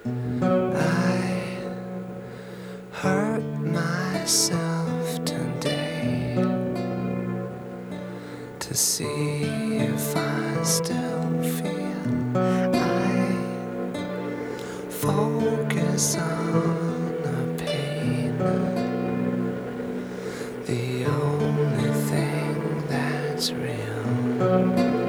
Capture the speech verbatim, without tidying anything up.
I hurt myself today to see if I still feel. I focus on the pain, the only thing that's real.